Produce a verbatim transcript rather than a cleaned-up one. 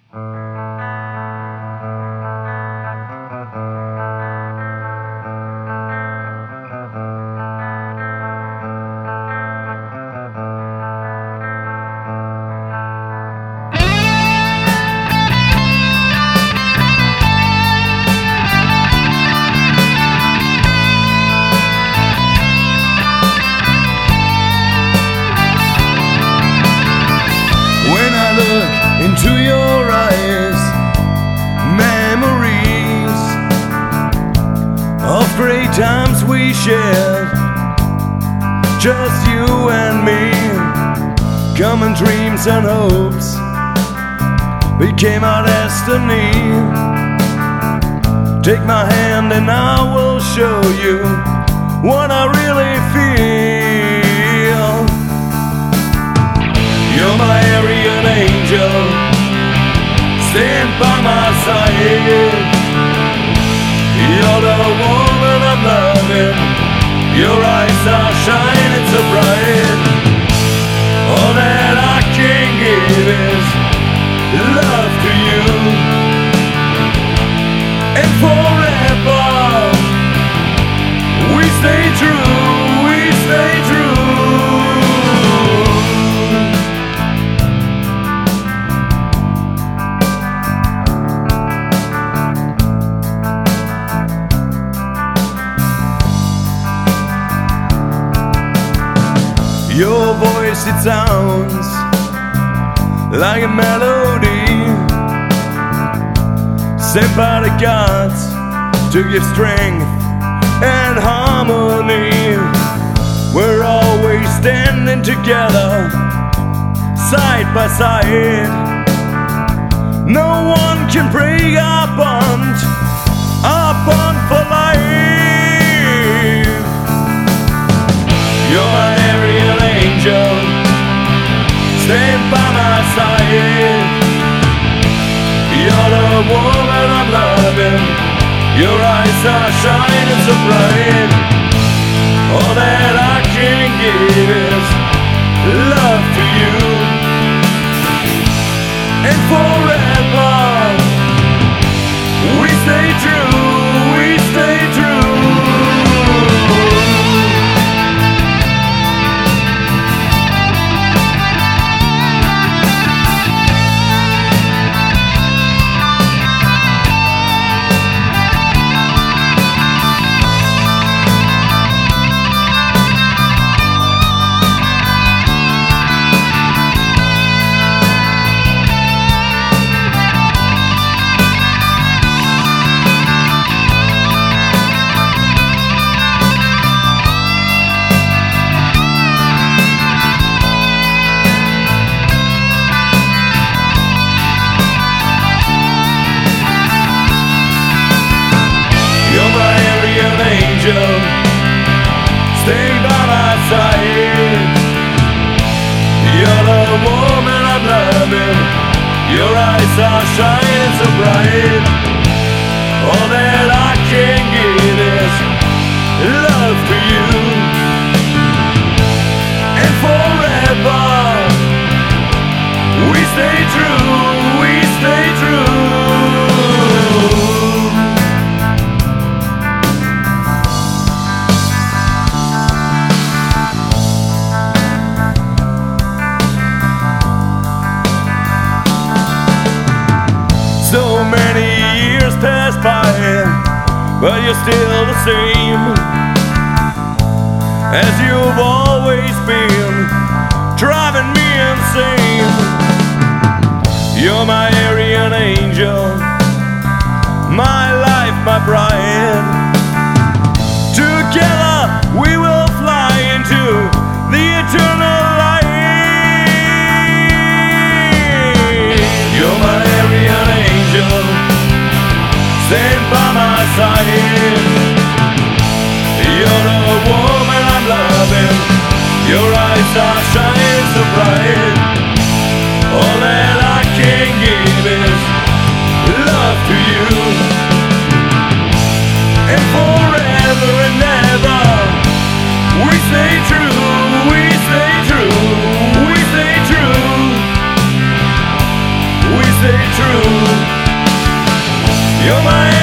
Into your eyes, memories of great times we shared, just you and me. Common dreams and hopes became our destiny. Take my hand and I will show you what I really feel. You're my Aryan angel, stand by my side. You're the woman I'm loving, your eyes are shining so bright. All that I can give is love to you, and forever we stay true, we stay true. Your voice, it sounds like a melody sent by the gods to give strength and harmony. We're always standing together, side by side. No one can break our bond, our bond for life. You're my Aryan angel, stand by my side. You're the woman I'm loving, your eyes are shining so bright. All that I can give is love to you, and forever we stay true, we stay true. Stay by my side. You're the woman I'm loving, your eyes are shining so bright. All that I can give is love to you, and forever we stay true, we stay true. So many years pass by, but you're still the same as you've always been, driving me insane. You're my Aryan angel, my life, my bride. Together we will fly into the eternal light. You're my Aryan angel, stand by my side. You're the woman I'm loving, your eyes are shining so bright. All that I can give is love to you, and forever and ever we stay true, we stay true, we stay true, we stay stay true. You're my